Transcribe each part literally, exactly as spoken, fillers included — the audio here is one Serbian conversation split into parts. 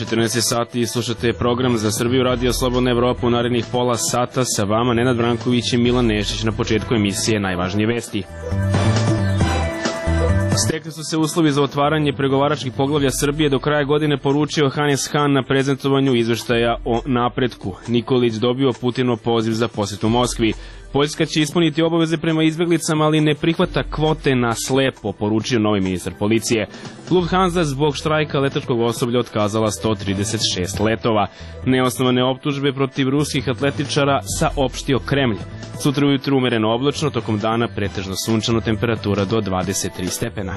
četrnaest sati slušate program Za Srbiju Radio Slobodna Evropa. U narednih pola sata sa vama Nenad Branković i Milan Nešić. Na početku emisije najvažnije vesti. Stekli su se uslovi za otvaranje pregovaračkih poglavlja Srbije do kraja godine, poručio Hannes Hahn na prezentovanju izveštaja o napretku. Nikolić dobio Putinov poziv za posjetu Moskvi. Poljska će ispuniti obaveze prema izbeglicama, ali ne prihvata kvote na slepo, poručio novi ministar policije. Lufthansa zbog štrajka letačkog osoblja otkazala sto trideset šest letova. Neosnovane optužbe protiv ruskih atletičara saopštio Kremlj. Sutra ujutru umereno oblačno, tokom dana pretežno sunčano, temperatura do dvadeset tri stepena.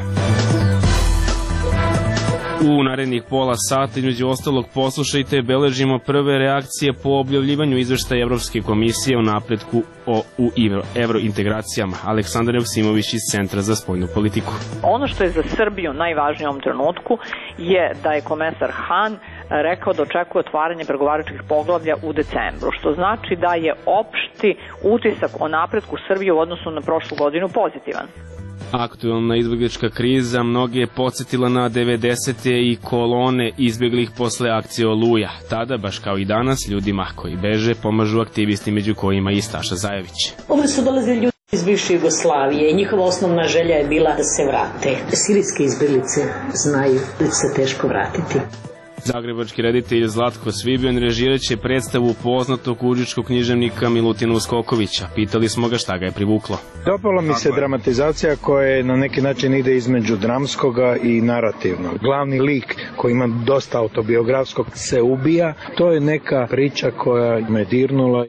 U narednih pola sata, između ostalog, poslušajte, beležimo prve reakcije po objavljivanju izveštaja Evropske komisije o napretku o, u evrointegracijama. Aleksandar Evsimović iz Centra za spoljnu politiku. Ono što je za Srbiju najvažnije u ovom trenutku je da je komesar Hahn rekao da očekuje otvaranje pregovaračkih poglavlja u decembru, što znači da je opšti utisak o napretku Srbije u odnosu na prošlu godinu pozitivan. Aktuelna izbeglička kriza mnoge je podsjetila na devedesete i kolone izbeglih posle akcije Oluja. Tada, baš kao i danas, ljudima koji beže pomažu aktivisti, među kojima i Staša Zajović. Ovdje su dolazili ljudi iz bivše Jugoslavije i njihova osnovna želja je bila da se vrate. Sirijske izbeglice znaju da će se teško vratiti. Zagrebački reditelj Zlatko Svibion režiraće predstavu poznatog užičkog književnika Milutina Uskokovića. Pitali smo ga šta ga je privuklo. Dopala mi se dramatizacija koja je na neki način ide između dramskoga i narativnog. Glavni lik koji ima dosta autobiografskog se ubija. To je neka priča koja me dirnula.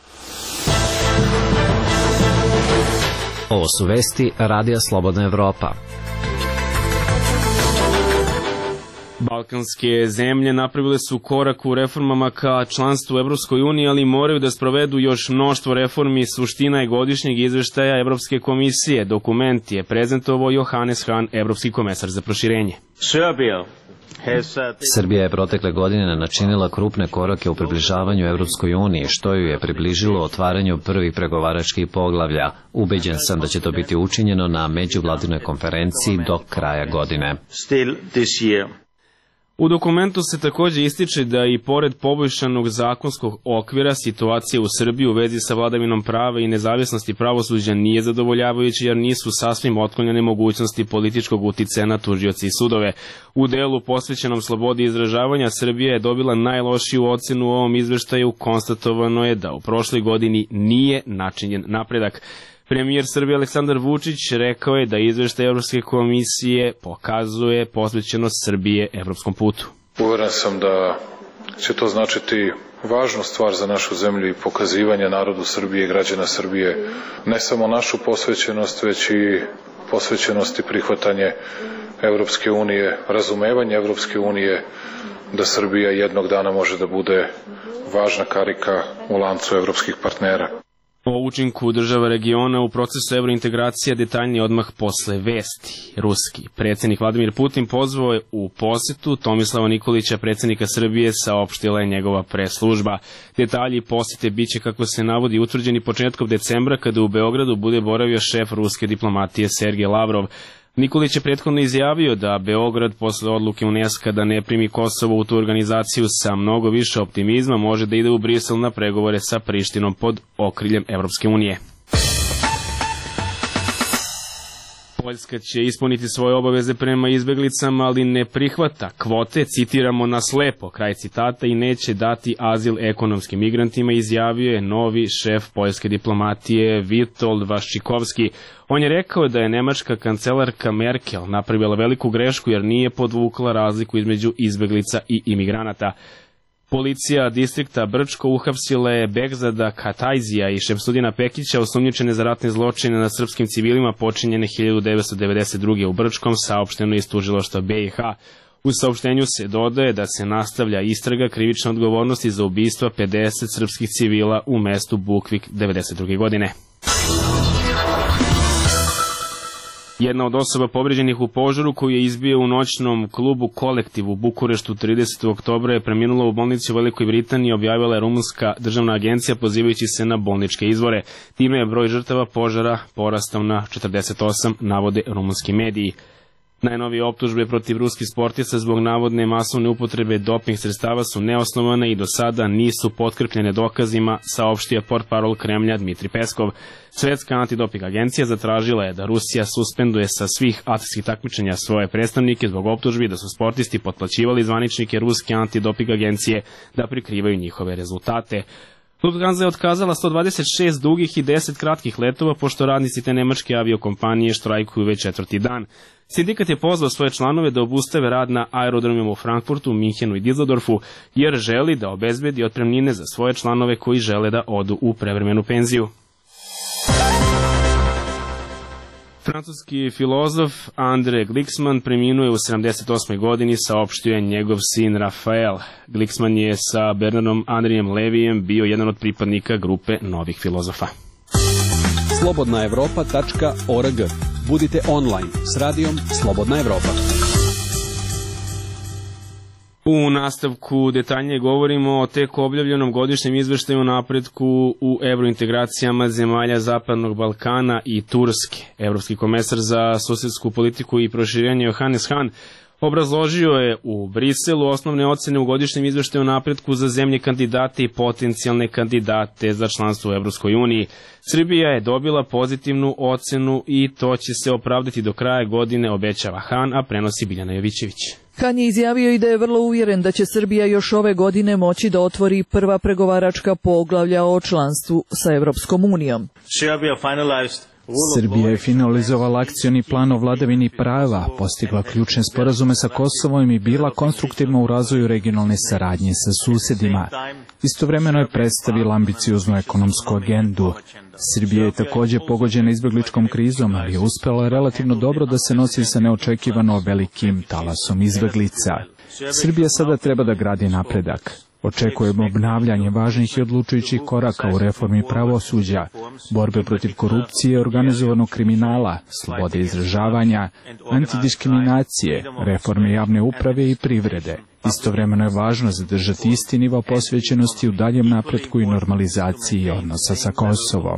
Ovo su vesti Radija Slobodna Evropa. Balkanske zemlje napravile su korak u reformama ka članstvu u Evropskoj uniji, ali moraju da sprovedu još mnoštvo reformi. Suština je godišnjeg izveštaja Evropske komisije. Dokument je prezentovao Johannes Hahn, evropski komesar za proširenje. Srbija je protekle godine načinila krupne korake u približavanju Evropskoj uniji, što ju je približilo otvaranju prvih pregovaračkih poglavlja. Ubeđen sam da će to biti učinjeno na međuvladinoj konferenciji do kraja godine. U dokumentu se također ističe da i pored poboljšanog zakonskog okvira situacija u Srbiji u vezi sa vladavinom prava i nezavisnosti pravosuđa nije zadovoljavajuća, jer nisu sasvim otklonjene mogućnosti političkog uticaja na tužioce i sudove. U delu posvećenom slobodi izražavanja Srbija je dobila najlošiju ocenu u ovom izveštaju. Konstatovano je da u prošloj godini nije načinjen napredak. Premijer Srbije Aleksandar Vučić rekao je da izveštaj Evropske komisije pokazuje posvećenost Srbije evropskom putu. Uveren sam da će to značiti važnu stvar za našu zemlju i pokazivanje narodu Srbije i građana Srbije, ne samo našu posvećenost, već i posvećenost i prihvatanje Evropske unije, razumevanje Evropske unije da Srbija jednog dana može da bude važna karika u lancu evropskih partnera. O učinku država regiona u procesu evrointegracija detaljnije odmah posle vesti. Ruski predsjednik Vladimir Putin pozvao je u posetu Tomislava Nikolića, predsjednika Srbije, saopštila je njegova preslužba. Detalji posete biće, kako se navodi, utvrđeni početkom decembra, kada u Beogradu bude boravio šef ruske diplomatije Sergej Lavrov. Nikolić je prethodno izjavio da Beograd posle odluke UNESCO da ne primi Kosovo u tu organizaciju sa mnogo više optimizma može da ide u Brisel na pregovore sa Prištinom pod okriljem Evropske unije. Poljska će ispuniti svoje obaveze prema izbeglicama, ali ne prihvata kvote, citiramo, na slepo, kraj citata, i neće dati azil ekonomskim migrantima, izjavio je novi šef poljske diplomatije Witold Waszczykowski. On je rekao da je nemačka kancelarka Merkel napravila veliku grešku jer nije podvukla razliku između izbeglica i imigranata. Policija distrikta Brčko uhapsila je Begzada Katajzija i Šemsudina Pekića, osumnjičene za ratne zločine nad srpskim civilima počinjene hiljadu devetsto devedeset druge u Brčkom, saopšteno iz tužilaštva B i H. U saopštenju se dodaje da se nastavlja istraga krivične odgovornosti za ubistva pedeset srpskih civila u mestu Bukvik devedeset druge godine. Jedna od osoba povređenih u požaru koju je izbio u noćnom klubu Kolektiv u Bukureštu tridesetog oktobra je preminula u bolnici u Velikoj Britaniji, objavila je rumunska državna agencija pozivajući se na bolničke izvore. Time je broj žrtava požara porastao na četrdeset osam, navode rumunski mediji. Najnovije optužbe protiv ruskih sportista zbog navodne masovne upotrebe doping sredstava su neosnovane i do sada nisu potkrepljene dokazima, saopštio portparol Kremlja Dmitri Peskov. Svetska antidoping agencija zatražila je da Rusija suspenduje sa svih atletskih takmičenja svoje predstavnike zbog optužbi da su sportisti potplaćivali zvaničnike ruske antidoping agencije da prikrivaju njihove rezultate. Lufthansa je otkazala sto dvadeset šest dugih i deset kratkih letova, pošto radnici te nemačke aviokompanije štrajkuju već četvrti dan. Sindikat je pozvao svoje članove da obustave rad na aerodromima u Frankfurtu, Minhenu i Düsseldorfu, jer želi da obezbedi otpremnine za svoje članove koji žele da odu u prevremenu penziju. Francuski filozof André Glixman preminuo je u sedamdeset osmoj godini, saopštio je njegov sin Rafael. Glixman je sa Bernardom Andrijem Levijem bio jedan od pripadnika grupe novih filozofa. slobodna evropa tačka org. Budite online s radijom Slobodna Evropa. U nastavku detaljnije govorimo o tek objavljenom godišnjem izveštaju o napretku u evrointegracijama zemalja Zapadnog Balkana i Turske. Evropski komesar za susedsku politiku i proširenje Johannes Hahn obrazložio je u Briselu osnovne ocene u godišnjem izveštaju o napretku za zemlje kandidate i potencijalne kandidate za članstvo u Evropskoj uniji. Srbija je dobila pozitivnu ocenu i to će se opravdati do kraja godine, obećava Hahn, a prenosi Biljana Jovićević. Hahn je izjavio i da je vrlo uvjeren da će Srbija još ove godine moći da otvori prva pregovaračka poglavlja o članstvu sa Evropskom unijom. Srbija je finalizovala akcioni plan o vladavini prava, postigla ključne sporazume sa Kosovom i bila konstruktivna u razvoju regionalne saradnje sa susedima. Istovremeno je predstavila ambicioznu ekonomsku agendu. Srbija je također pogođena izbegličkom krizom, ali je uspela relativno dobro da se nosi sa neočekivano velikim talasom izbeglica. Srbija sada treba da gradi napredak. Očekujemo obnavljanje važnih i odlučujućih koraka u reformi pravosuđa, borbe protiv korupcije i organizovanog kriminala, slobode izražavanja, antidiskriminacije, reforme javne uprave i privrede. Istovremeno je važno zadržati isti nivo posvećenosti u daljem napretku i normalizaciji odnosa sa Kosovom.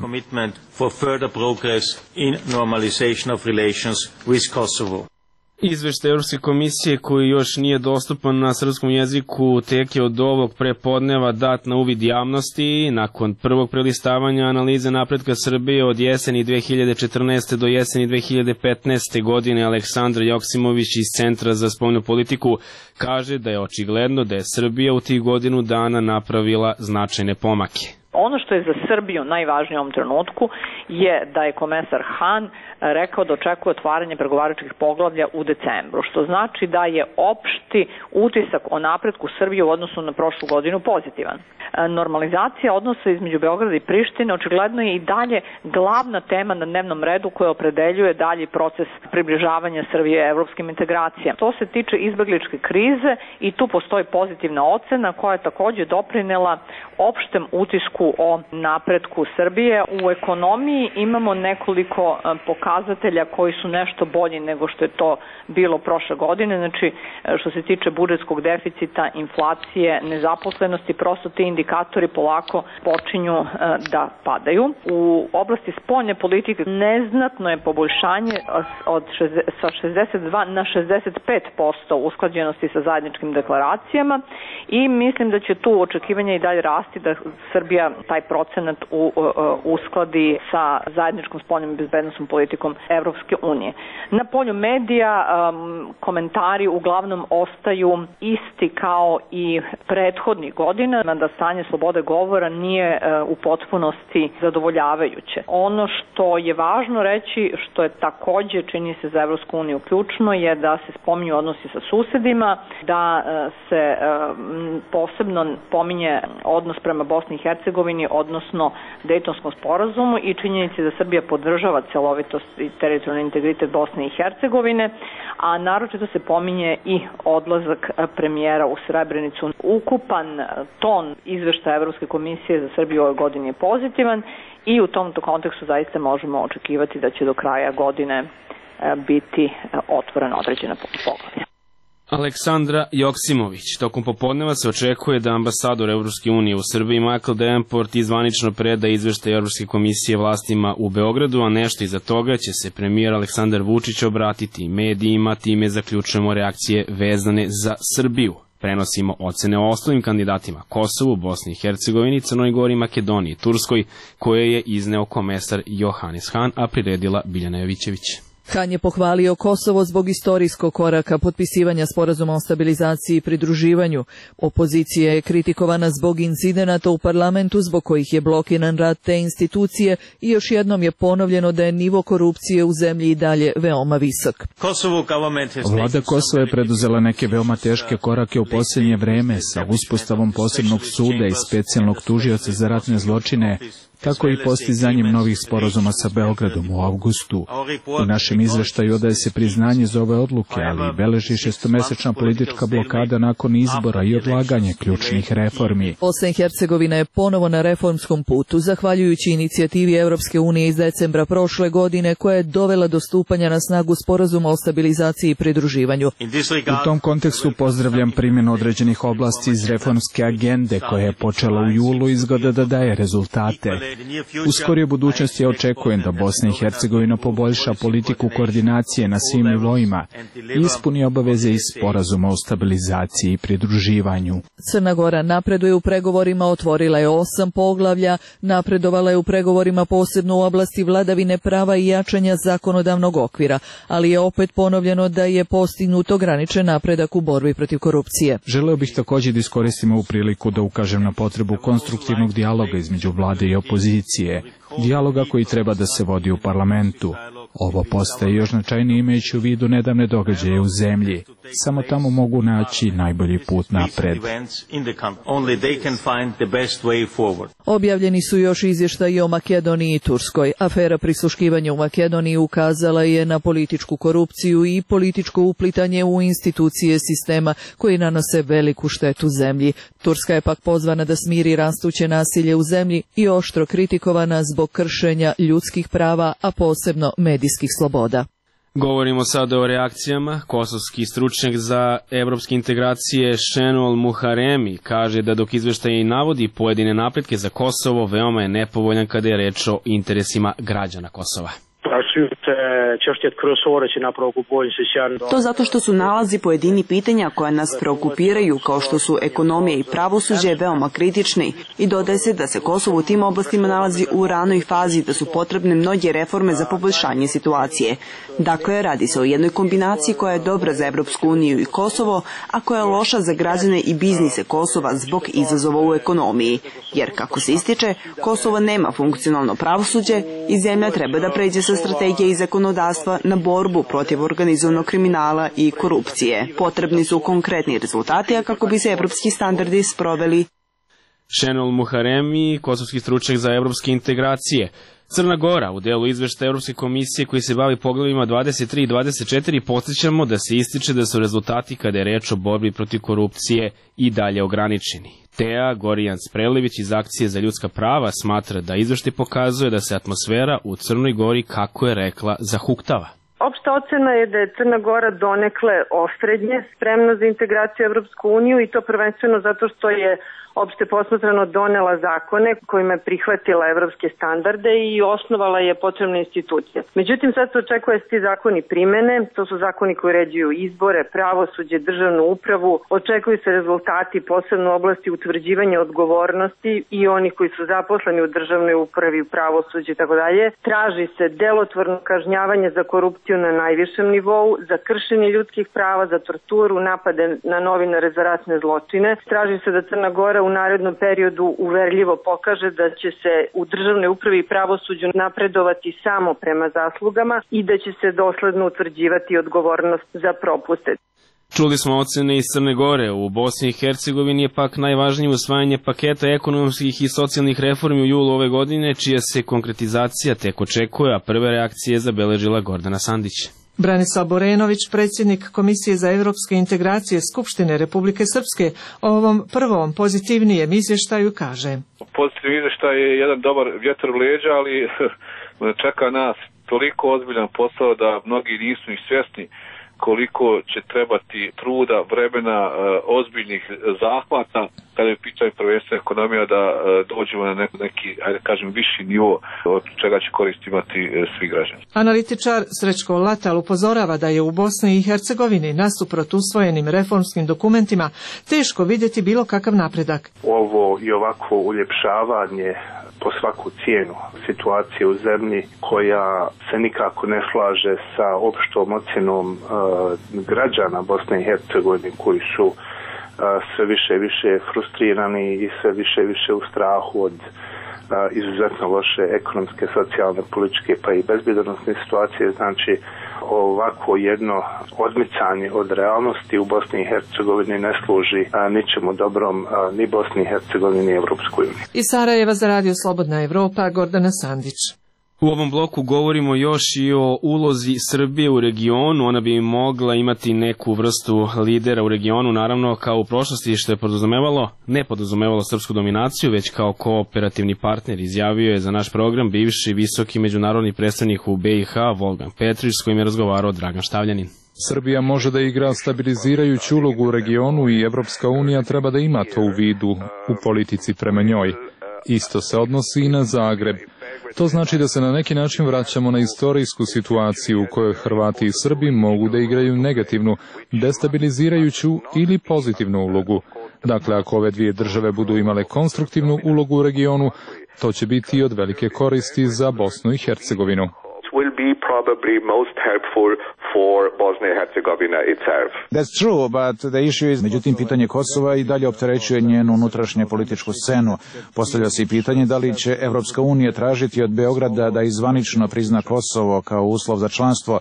Izveštaj Evropske komisije koji još nije dostupan na srpskom jeziku tek je od ovog prepodneva dat na uvid javnosti. Nakon prvog prelistavanja analize napretka Srbije od jeseni dve hiljade četrnaeste. do jeseni dve hiljade petnaeste. godine Aleksandar Joksimović iz Centra za spoljnu politiku kaže da je očigledno da je Srbija u tih godinu dana napravila značajne pomake. Ono što je za Srbiju najvažnije u ovom trenutku je da je komesar Hahn rekao da očekuje otvaranje pregovaračkih poglavlja u decembru, što znači da je opšti utisak o napretku Srbije u odnosu na prošlu godinu pozitivan. Normalizacija odnosa između Beograda i Prištine očigledno je i dalje glavna tema na dnevnom redu koja opredeljuje dalji proces približavanja Srbije evropskim integracijama. To se tiče izbegličke krize i tu postoji pozitivna ocena koja je također doprinela opštem utisku o napretku Srbije. U ekonomiji imamo nekoliko pokazatelja koji su nešto bolji nego što je to bilo prošle godine. Znači, što se tiče budžetskog deficita, inflacije, nezaposlenosti, prosto ti indikatori polako počinju da padaju. U oblasti spoljne politike neznatno je poboljšanje od sa šezdeset dva na šezdeset pet posto usklađenosti sa zajedničkim deklaracijama i mislim da će tu očekivanja i dalje rasti da Srbija taj procenat u, u, uskladi sa zajedničkom spoljnom i bezbednosnom politikom Evropske unije. Na polju medija um, komentari uglavnom ostaju isti kao i prethodnih godina, da stanje slobode govora nije uh, u potpunosti zadovoljavajuće. Ono što je važno reći, što je također čini se za Evropsku uniju ključno, je da se spominju odnosi sa susedima, da uh, se uh, posebno pominje odnos prema Bosni i Hercegovini, odnosno Dejtonskom sporazumu i činjenici da Srbija podržava celovitost i teritorijalni integritet Bosne i Hercegovine, a naročito se pominje i odlazak premijera u Srebrenicu. Ukupan ton izveštaja Evropske komisije za Srbiju ove godine je pozitivan i u tom kontekstu zaista možemo očekivati da će do kraja godine biti otvorena određena poglavlja. Aleksandra Joksimović. Tokom popodneva se očekuje da ambasador Evropske unije u Srbiji Michael Davenport izvanično preda izveštaj Evropske komisije vlastima u Beogradu, a nešto iza toga će se premijer Aleksandar Vučić obratiti medijima, time zaključujemo reakcije vezane za Srbiju. Prenosimo ocene o ostalim kandidatima Kosovu, Bosni i Hercegovini, Crnoj Gori, Makedoniji i Turskoj, koje je izneo komesar Johannes Hahn, a priredila Biljana Jovićević. Han je pohvalio Kosovo zbog istorijskog koraka potpisivanja sporazuma o stabilizaciji i pridruživanju. Opozicija je kritikovana zbog incidenata u parlamentu zbog kojih je blokiran rad te institucije i još jednom je ponovljeno da je nivo korupcije u zemlji i dalje veoma visok. Vlada Kosova je preduzela neke veoma teške korake u posljednje vreme sa uspostavom posebnog suda i specijalnog tužioca za ratne zločine, tako i postizanjem novih sporazuma sa Beogradom u avgustu. U našem izveštaju odaje se priznanje za ove odluke, ali beleži šestomesečna politička blokada nakon izbora i odlaganje ključnih reformi. Bosna i Hercegovina je ponovo na reformskom putu, zahvaljujući inicijativi Evropske unije iz decembra prošle godine, koja je dovela do stupanja na snagu sporazuma o stabilizaciji i pridruživanju. U tom kontekstu pozdravljam primjenu određenih oblasti iz reformske agende, koja je počela u julu i izgleda da daje rezultate. U skorijoj budućnosti ja očekujem da Bosna i Hercegovina poboljša politiku koordinacije na svim nivoima i ispuni obaveze iz sporazuma o stabilizaciji i pridruživanju. Crna Gora napreduje u pregovorima, otvorila je osam poglavlja, napredovala je u pregovorima posebno u oblasti vladavine prava i jačanja zakonodavnog okvira, ali je opet ponovljeno da je postignut ograničen napredak u borbi protiv korupcije. Želeo bih također da iskoristim ovu priliku da ukažem na potrebu konstruktivnog dijaloga između vlade i opozicije, dijaloga koji treba da se vodi u parlamentu. Ovo postaje još značajnije imajući u vidu nedavne događaje u zemlji. Samo tamo mogu naći najbolji put napred. Objavljeni su još izvještaji o Makedoniji i Turskoj. Afera prisluškivanja u Makedoniji ukazala je na političku korupciju i političko uplitanje u institucije sistema koji nanose veliku štetu zemlji. Turska je pak pozvana da smiri rastuće nasilje u zemlji i oštro kritikovana zbog kršenja ljudskih prava, a posebno medijskih sloboda. Govorimo sada o reakcijama. Kosovski stručnjak za evropske integracije Šenol Muharemi kaže da dok izveštaj i navodi pojedine napretke za Kosovo, veoma je nepovoljan kada je reč o interesima građana Kosova. To zato što su nalazi pojedini pitanja koja nas preokupiraju, kao što su ekonomija i pravosuđe, veoma kritični i dodaje se da se Kosovo u tim oblastima nalazi u ranoj fazi, da su potrebne mnoge reforme za poboljšanje situacije. Dakle, radi se o jednoj kombinaciji koja je dobra za Evropsku uniju i Kosovo, a koja je loša za građane i biznise Kosova zbog izazova u ekonomiji. Jer, kako se ističe, Kosovo nema funkcionalno pravosuđe i zemlja treba da pređe sa strategije i zakonodavstva na borbu protiv organizovanog kriminala i korupcije. Potrebni su konkretni rezultati, a kako bi se evropski standardi sproveli. Šenol Muharemi, kosovski stručnjak za evropske integracije. Crna Gora, u delu izveštaja Evropske komisije koji se bavi poglavljima dvadeset tri i dvadeset četiri, podsjećamo da se ističe da su rezultati kada je reč o borbi protiv korupcije i dalje ograničeni. Teja Gorijan-Sprelević iz Akcije za ljudska prava smatra da izveštaj pokazuje da se atmosfera u Crnoj Gori, kako je rekla, zahuktava. Opšta ocena je da je Crna Gora donekle osrednje spremna za integraciju u Evropsku uniju i to prvenstveno zato što je opšte posmatrano donela zakone kojima je prihvatila evropske standarde i osnovala je potrebne institucije. Međutim, sad se očekuje da se ti zakoni primene, to su zakoni koji uređuju izbore, pravosuđe, državnu upravu, očekuju se rezultati posebno u oblasti utvrđivanja odgovornosti i onih koji su zaposleni u državnoj upravi, u pravosuđe i tako dalje. Traži se delotvorno kažnjavanje za korupciju na najvišem nivou, za kršenje ljudskih prava, za torturu, napade na novinare za ratne zločine. Traži se da Crna Gora u narednom periodu uverljivo pokaže da će se u državnoj upravi i pravosuđu napredovati samo prema zaslugama i da će se dosledno utvrđivati odgovornost za propuste. Čuli smo ocene iz Crne Gore. U Bosni i Hercegovini je pak najvažnije usvajanje paketa ekonomskih i socijalnih reformi u julu ove godine, čija se konkretizacija tek očekuje, a prve reakcije zabeležila Gordana Sandić. Branislav Borenović, predsjednik Komisije za evropske integracije Skupštine Republike Srpske, o ovom prvom pozitivnijem izvještaju kaže. Pozitivni izvještaj je jedan dobar vjetar u leđa, ali čeka nas toliko ozbiljan posao da mnogi nisu ni svjesni koliko će trebati truda, vremena, ozbiljnih zahvata kada je pitanje prvenstveno ekonomija da dođemo na neki, ajde kažem, viši nivo od čega će korist imati svi građani. Analitičar Srećko Latal upozorava da je u Bosni i Hercegovini nasuprot usvojenim reformskim dokumentima teško vidjeti bilo kakav napredak. Ovo i ovako uljepšavanje po svaku cijenu situacije u zemlji koja se nikako ne slaže sa opštom ocjenom uh, građana Bosne i Hercegovine koji su uh, sve više i više frustrirani i sve više i više u strahu od uh, izuzetno loše ekonomske, socijalne, političke pa i bezbjednosne situacije. Znači ovako jedno odmicanje od realnosti u Bosni i Hercegovini ne služi a, ničemu dobrom a, ni Bosni i Hercegovini ni Evropskoj uniji. Iz Sarajeva za Radio Slobodna Evropa, Gordana Sandić. U ovom bloku govorimo još i o ulozi Srbije u regionu. Ona bi mogla imati neku vrstu lidera u regionu, naravno kao u prošlosti, što je podrazumevalo, ne podrazumevalo srpsku dominaciju, već kao kooperativni partner, izjavio je za naš program bivši visoki međunarodni predstavnik u B i H Volgan Petrić, s kojim je razgovarao Dragan Štavljanin. Srbija može da igra stabilizirajuću ulogu u regionu i Evropska unija treba da ima to u vidu u politici prema njoj. Isto se odnosi i na Zagreb. To znači da se na neki način vraćamo na istorijsku situaciju u kojoj Hrvati i Srbi mogu da igraju negativnu, destabilizirajuću ili pozitivnu ulogu. Dakle, ako ove dvije države budu imale konstruktivnu ulogu u regionu, to će biti od velike koristi za Bosnu i Hercegovinu. Will be probably most helpful for Bosnia and Herzegovina itself. That's true, but the issue is... Međutim, pitanje Kosova i dalje opterećuje njenu unutrašnje političku scenu. Postavlja se i pitanje da li će Evropska unija tražiti od Beograda da izvanično prizna Kosovo kao uslov za članstvo.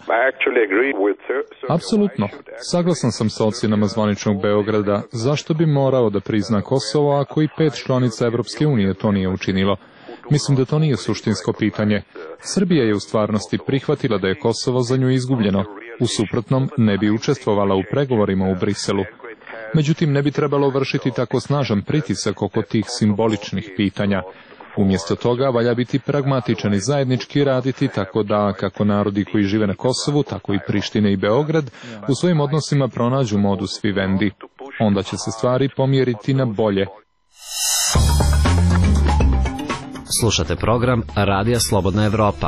Apsolutno. Saglasan sam sa ocjenama zvaničnog Beograda. Zašto bi morao da prizna Kosovo ako i pet članica Evropske unije to nije učinilo? Mislim da to nije suštinsko pitanje. Srbija je u stvarnosti prihvatila da je Kosovo za nju izgubljeno. U suprotnom, ne bi učestvovala u pregovorima u Briselu. Međutim, ne bi trebalo vršiti tako snažan pritisak oko tih simboličnih pitanja. Umjesto toga, valja biti pragmatičan i zajednički raditi tako da, kako narodi koji žive na Kosovu, tako i Prištine i Beograd, u svojim odnosima pronađu modus vivendi. Onda će se stvari pomjeriti na bolje. Slušate program Radija Slobodna Evropa.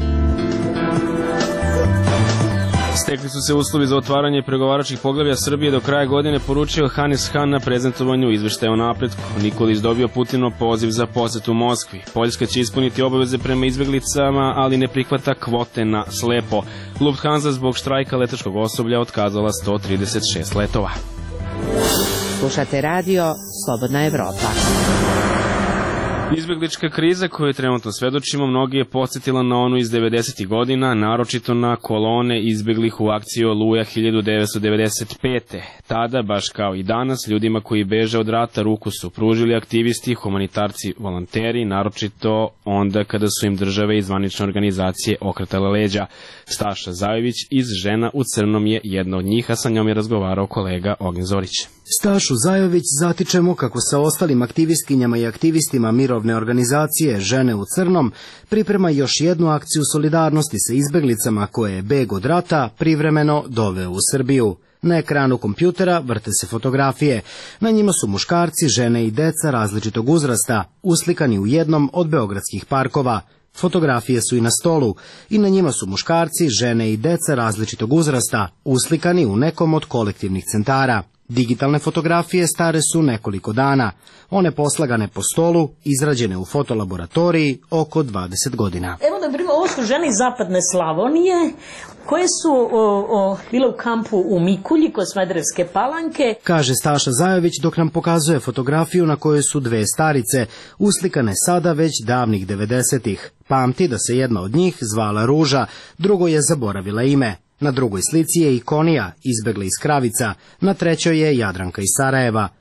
Stekli su se uslovi za otvaranje pregovaračkih poglavlja Srbije do kraja godine, poručio Hannes Hahn na prezentovanju izveštaja o napretku. Nikolić dobio Putinov poziv za posetu Moskvi. Poljska će ispuniti obaveze prema izbeglicama, ali ne prihvata kvote na slepo. Lufthansa zbog štrajka letačkog osoblja otkazala sto trideset šest letova. Slušate radio Slobodna Evropa. Izbeglička kriza koju trenutno svedočimo mnogi je podsjetila na onu iz devedesetih godina, naročito na kolone izbeglih u akciji Oluja hiljadu devetsto devedeset pete. Tada, baš kao i danas, ljudima koji beže od rata ruku su pružili aktivisti, humanitarci, volonteri, naročito onda kada su im države i zvanične organizacije okretale leđa. Staša Zajović iz Žena u crnom je jedna od njih, a sa njom je razgovarao kolega Ognjen Zorić. Stašu Zajović zatičemo kako sa ostalim aktivistkinjama i aktivistima mirovne organizacije Žene u crnom priprema još jednu akciju solidarnosti sa izbeglicama koje je beg od rata privremeno doveo u Srbiju. Na ekranu kompjutera vrte se fotografije. Na njima su muškarci, žene i deca različitog uzrasta, uslikani u jednom od beogradskih parkova. Fotografije su i na stolu i na njima su muškarci, žene i deca različitog uzrasta, uslikani u nekom od kolektivnih centara. Digitalne fotografije stare su nekoliko dana. One poslagane po stolu, izrađene u fotolaboratoriji oko dvadeset godina. Evo da primjer, ovo su žene iz zapadne Slavonije koje su o, o, bile u kampu u Mikulji kod Smederevske Palanke. Kaže Staša Zajović dok nam pokazuje fotografiju na kojoj su dve starice, uslikane sada već davnih devedesetih. Pamti da se jedna od njih zvala Ruža, drugo je zaboravila ime. Na drugoj slici je Ikonija, izbegla iz Kravica, na trećoj je Jadranka iz Sarajeva,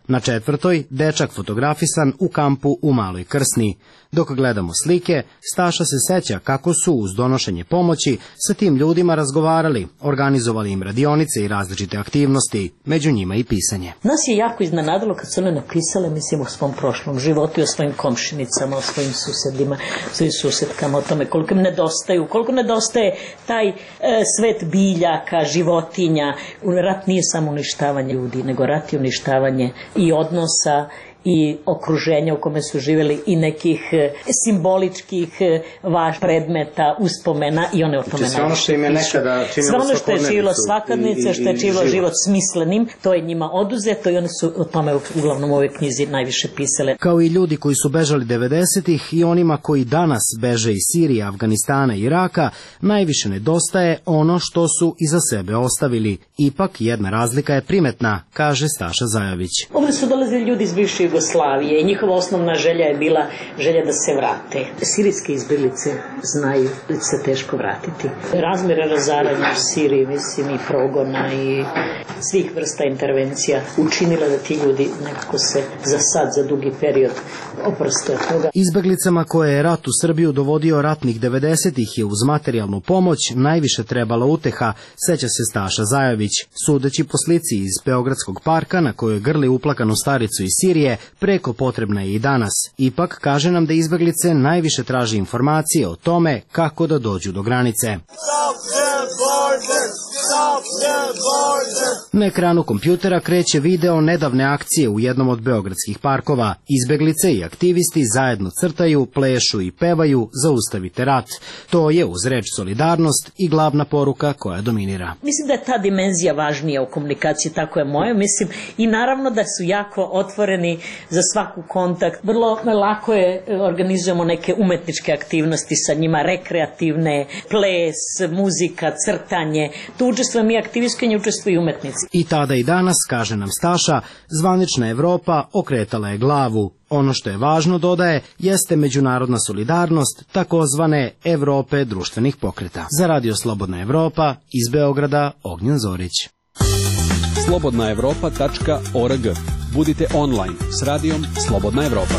Na četvrtoj, dečak fotografisan u kampu u Maloj Krsni. Dok gledamo slike, Staša se seća kako su uz donošenje pomoći sa tim ljudima razgovarali, organizovali im radionice i različite aktivnosti, među njima i pisanje. Nas je jako iznenadilo kad su one napisale, mislim, o svom prošlom životu, o svojim komšinicama, o svojim susedima, o svojim susedkama, o tome koliko im nedostaju, koliko nedostaje taj e, svet biljaka, životinja. Rat nije samo uništavanje ljudi, nego rat je uništavanje i odnosa i okruženja u kome su živjeli i nekih simboličkih vaš predmeta, uspomena i one o tome sve ono što im je nekada činilo sve ono što je činilo svakodnice, što je činilo život. život smislenim, to je njima oduzeto i oni su o tome uglavnom u ovoj knjizi najviše pisale. Kao i ljudi koji su bežali devedesetih i onima koji danas beže iz Sirije, Afganistana i Iraka, najviše nedostaje ono što su iza sebe ostavili. Ipak jedna razlika je primetna, kaže Staša Zajović. Ovdje su dolazili ljudi iz bivše Jugoslavije i njihova osnovna želja je bila želja da se vrate. Sirijske izbjeglice znaju da će se teško vratiti. Razmjere razaranja u Siriji, mislim, i progona i svih vrsta intervencija učinila da ti ljudi nekako se za sad, za dugi period oproste od toga. Izbjeglicama koje je rat u Srbiju dovodio ratnih devedesetih je uz materijalnu pomoć najviše trebala uteha, seća se Staša Zajović, sudeći po slici iz Beogradskog parka na kojoj grli uplakanu staricu iz Sirije, preko potrebna je i danas. Ipak kaže nam da izbjeglice najviše traži informacije o tome kako da dođu do granice. Na ekranu kompjutera kreće video nedavne akcije u jednom od beogradskih parkova. Izbjeglice i aktivisti zajedno crtaju, plešu i pevaju Zaustavite rat. To je uz reč solidarnost i glavna poruka koja dominira. Mislim da je ta dimenzija važnija u komunikaciji, tako je moje, mislim, i naravno da su jako otvoreni za svaku kontakt. Vrlo lako je, organizujemo neke umetničke aktivnosti sa njima, rekreativne, ples, muzika, crtanje. Tu učestvujem mi aktivistke, nje učestvuju i umetnici. I tada i danas, kaže nam Staša, zvanična Evropa okretala je glavu. Ono što je važno, dodaje, jeste međunarodna solidarnost takozvane Evrope društvenih pokreta. Za Radio Slobodna Evropa, iz Beograda, Ognjen Zorić. slobodna evropa tačka org. Budite online s radijom Slobodna Evropa.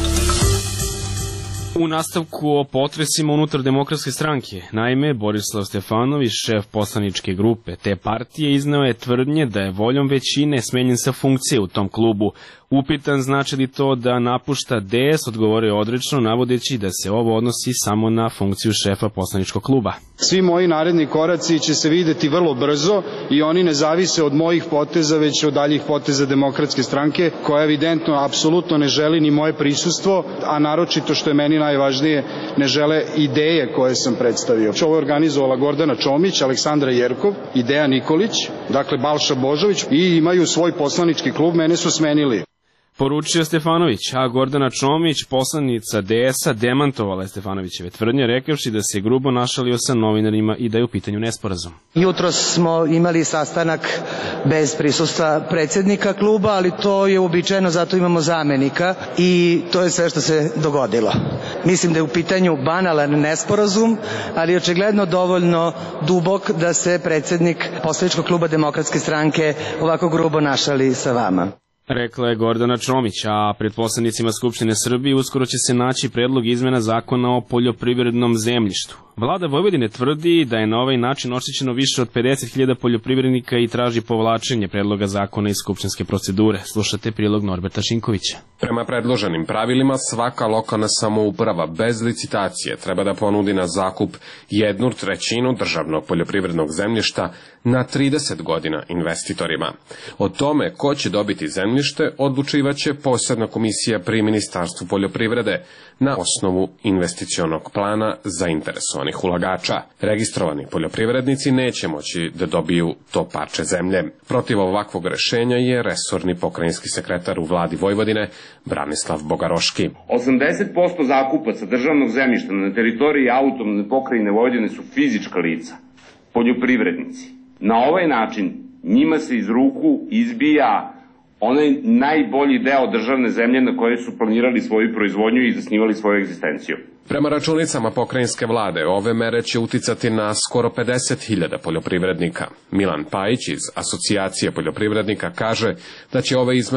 U nastavku o potresima unutar Demokratske stranke. Naime, Borislav Stefanović, šef poslaničke grupe te partije, izneo je tvrdnje da je voljom većine smenjen sa funkcije u tom klubu. Upitan znači li to da napušta D S, odgovorio odrečno, navodeći da se ovo odnosi samo na funkciju šefa poslaničkog kluba. Svi moji naredni koraci će se videti vrlo brzo i oni ne zavise od mojih poteza, već od daljih poteza Demokratske stranke, koja evidentno apsolutno ne želi ni moje prisustvo, a naročito, što je meni najvažnije, ne žele ideje koje sam predstavio. Ovo je organizovala Gordana Čomić, Aleksandra Jerkov i Dejan Nikolić, dakle Balša Božović, i imaju svoj poslanički klub, mene su smenili. Poručio Stefanović, a Gordana Čomić, poslanica D S-a, demantovala je Stefanovićeve tvrdnje, rekavši da se grubo našalio sa novinarima i da je u pitanju nesporazum. Jutros smo imali sastanak bez prisustva predsjednika kluba, ali to je uobičajeno, zato imamo zamenika i to je sve što se dogodilo. Mislim da je u pitanju banalan nesporazum, ali očigledno dovoljno dubok da se predsjednik poslaničkog kluba Demokratske stranke ovako grubo našali sa vama. Rekla je Gordana Čomić, a pred poslanicima Skupštine Srbije uskoro će se naći predlog izmena zakona o poljoprivrednom zemljištu. Vlada Vojvodine tvrdi da je na ovaj način oštećeno više od pedeset hiljada poljoprivrednika i traži povlačenje predloga zakona iz skupštinske procedure. Slušate prilog Norberta Šinkovića. Prema predloženim pravilima, svaka lokalna samouprava bez licitacije treba da ponudi na zakup jednu trećinu državnog poljoprivrednog zemljišta na trideset godina investitorima. O tome ko će dobiti zemljište odlučivaće posebna komisija pri Ministarstvu poljoprivrede na osnovu investicionog plana zainteresovanih ulagača. Registrovani poljoprivrednici neće moći da dobiju to parče zemlje. Protiv ovakvog rešenja je resorni pokrajinski sekretar u vladi Vojvodine Branislav Bogaroški. osamdeset posto zakupaca državnog zemljišta na teritoriji autonomne pokrajine Vojvodine su fizička lica, poljoprivrednici. Na ovaj način njima se iz ruku izbija onaj najbolji deo državne zemlje na kojoj su planirali svoju proizvodnju i zasnivali svoju egzistenciju. Prema računicama pokrajinske vlade, ove mere će uticati na skoro pedeset hiljada poljoprivrednika. Milan Pajić iz Asocijacije poljoprivrednika kaže da će ove izmene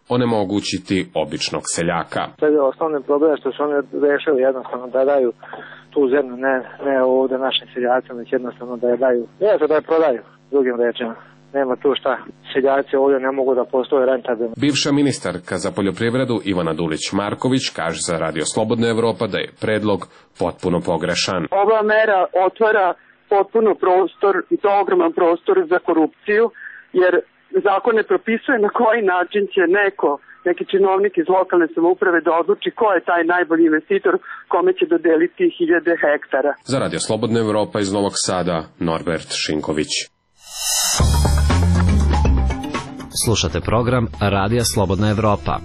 onemogućiti običnog seljaka. Sad je osnovni problem što su oni rešili jednostavno da daju tu zemlju, ne, ne ovde našim seljacima, već jednostavno da je daju, ne, da je prodaju, drugim rečima. Nema tu šta, seljaci ovdje ne mogu da postoje rentabilno. Bivša ministarka za poljoprivredu Ivana Dulić-Marković kaže za Radio Slobodna Evropa da je predlog potpuno pogrešan. Ova mera otvara potpuno prostor i to ogroman prostor za korupciju, jer zakon ne propisuje na koji način će neko, neki činovnik iz lokalne samouprave da odluči ko je taj najbolji investitor kome će dodeliti hiljade hektara. Za Radio Slobodna Evropa iz Novog Sada, Norbert Šinković. Slušate program Radija Slobodna Evropa.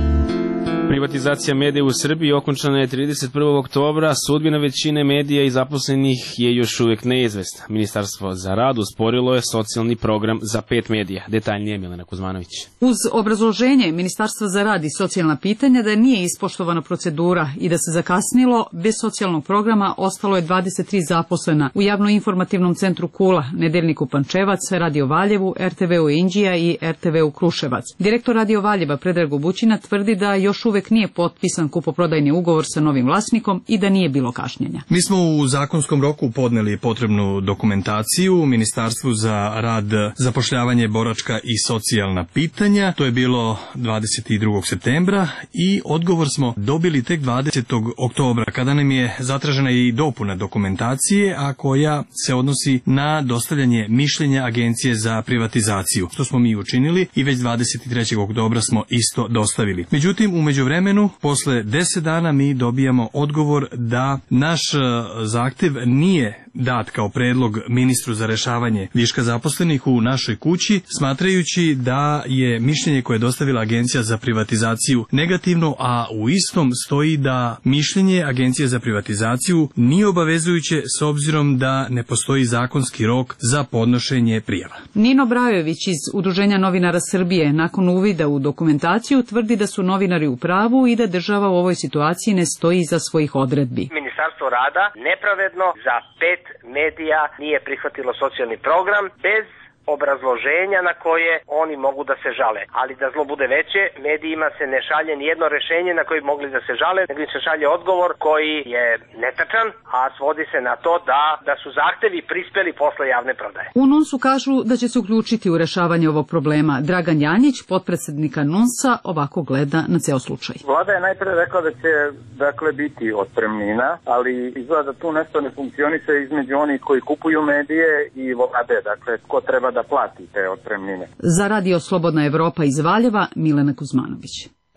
Privatizacija medija u Srbiji okončana je trideset prvog oktobra, sudbina većine medija i zaposlenih je još uvijek neizvesna. Ministarstvo za rad usporilo je socijalni program za pet medija. Detaljnije Milena Kuzmanović. Uz obrazloženje Ministarstva za rad i socijalna pitanja da nije ispoštovana procedura i da se zakasnilo, bez socijalnog programa ostalo je dvadeset tri zaposlena u javno-informativnom centru Kula, Nedeljniku Pančevac, Radio Valjevu, er te ve u Inđija i er te ve u Kruševac. Direktor Radio Valjeva Predrag Bućina tvrdi da još uvijek nije potpisan kupoprodajni ugovor sa novim vlasnikom i da nije bilo kašnjenja. Mi smo u zakonskom roku podneli potrebnu dokumentaciju u Ministarstvu za rad, zapošljavanje, boračka i socijalna pitanja. To je bilo dvadeset drugog septembra i odgovor smo dobili tek dvadesetog oktobra, kada nam je zatražena i dopuna dokumentacije, a koja se odnosi na dostavljanje mišljenja Agencije za privatizaciju, što smo mi učinili i već dvadeset trećeg oktobra smo isto dostavili. Međutim, u međuvremenu, posle deset dana mi dobijamo odgovor da naš zahtev nije dat kao predlog ministru za rešavanje viška zaposlenih u našoj kući, smatrajući da je mišljenje koje je dostavila Agencija za privatizaciju negativno, a u istom stoji da mišljenje Agencije za privatizaciju nije obavezujuće s obzirom da ne postoji zakonski rok za podnošenje prijava. Nino Brajović iz Udruženja novinara Srbije nakon uvida u dokumentaciju tvrdi da su novinari u pravu i da država u ovoj situaciji ne stoji iza svojih odredbi. Ministarstvo rada nepravedno za pet medija nije prihvatilo socijalni program bez obrazloženja na koje oni mogu da se žale. Ali da zlo bude veće, medijima se ne šalje nijedno rešenje na koje mogli da se žale, nego im se šalje odgovor koji je netačan, a svodi se na to da, da su zahtevi prispeli posle javne prodaje. U NUNS-u kažu da će se uključiti u rešavanje ovog problema. Dragan Janjić, potpredsednika NUNS-a, ovako gleda na ceo slučaj. Vlada je najpre rekla da će dakle biti otpremnina, ali izgleda da tu nešto ne funkcioniše između onih koji kupuju medije i vlade, dakle ko treba da plati te otpremnine. Za Radio Slobodna Evropa iz Valjeva, Milena Kuzmanović.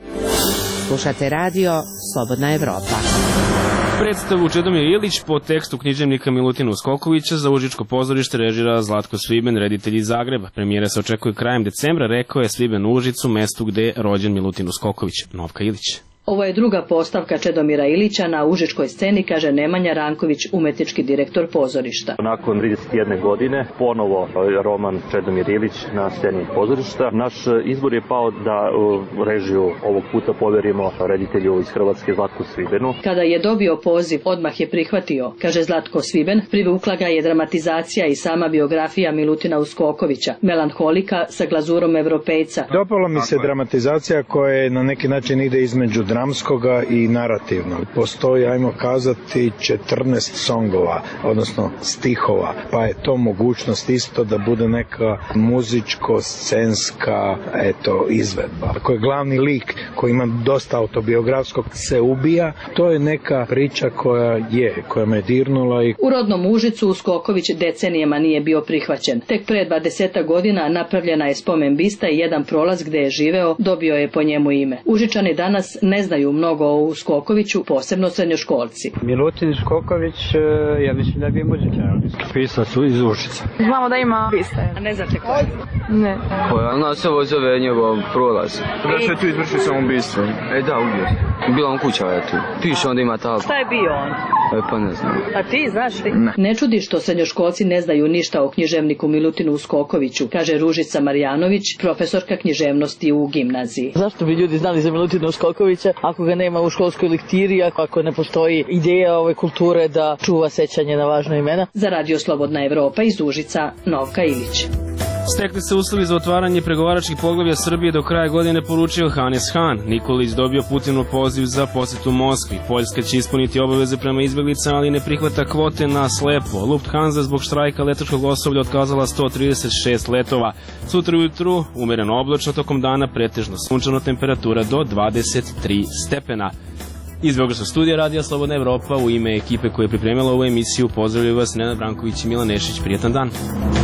Slušate Radio Slobodna Evropa. Predstavu Čedomir Ilić po tekstu književnika Milutina Uskokovića za Užičko pozorište režira Zlatko Sviben, reditelj iz Zagreba. Premijera se očekuje krajem decembra, rekao je Sviben u Užicu, mestu gde je rođen Milutin Uskoković. Novka Ilić. Ovo je druga postavka Čedomira Ilića na užičkoj sceni, kaže Nemanja Ranković, umetnički direktor pozorišta. Nakon trideset jedne godine ponovo roman Čedomir Ilić na sceni pozorišta. Naš izbor je pao da režiju ovog puta poverimo reditelju iz Hrvatske Zlatku Svibenu. Kada je dobio poziv, odmah je prihvatio, kaže Zlatko Sviben. Privukla ga je dramatizacija i sama biografija Milutina Uskokovića, melanholika sa glazurom evropejca. Dopala mi se dramatizacija koja je na neki način ide između dramskoga i narativnog. Postoji, ajmo kazati, četrnaest songova, odnosno stihova, pa je to mogućnost isto da bude neka muzičko-scenska eto, izvedba. Ako je glavni lik koji ima dosta autobiografskog se ubija, to je neka priča koja je, koja me dirnula. I... U rodnom Užicu Uskoković decenijama nije bio prihvaćen. Tek pre dvadeset godina napravljena je spomen bista i jedan prolaz gde je živeo dobio je po njemu ime. Užičani danas ne znaju mnogo o Uskokoviću, posebno srednjoškolci. Milutin Uskoković, ja mislim da je bio muzičar. Pisao su iz Užica. Znamo da ima bista. A ne znate ko je? Ne. Pa ona se ovo zove njegov prolaz. Zašto je tu izvršio samoubistvo? E da, ubio. Bila on kuća je tu. Piše onda ima tako. Šta je bio on? E pa ne znam. A ti znaš ti? Ne. Ne čudi što srednjoškolci ne znaju ništa o književniku Milutinu Uskokoviću, kaže Ružica Marjanović, profesorka književnosti u gimnaziji. Zašto bi ljudi znali za Milutina Uskokovića ako ga nema u školskoj lektiri, ako ne postoji ideja ove kulture da čuva sećanje na važna imena? Za Radio Slobodna Evropa iz Užica, Novka Ilić. Stekli se uslovi za otvaranje pregovaračkih poglavlja Srbije do kraja godine, poručio Hannes Hahn. Nikolić dobio Putinov poziv za posetu Moskvi. Poljska će ispuniti obaveze prema izbjeglicama, ali ne prihvata kvote na slepo. Lufthansa zbog štrajka letačkog osoblja otkazala sto trideset šest letova. Sutra ujutru umereno oblačno, tokom dana pretežno sunčano, temperatura do dvadeset tri stepena. Iz Beogradskog studija Radija Slobodna Evropa u ime ekipe koja je pripremila ovu emisiju pozdravljaju vas Nenad Branković i Milan Nešić. Prijetan dan.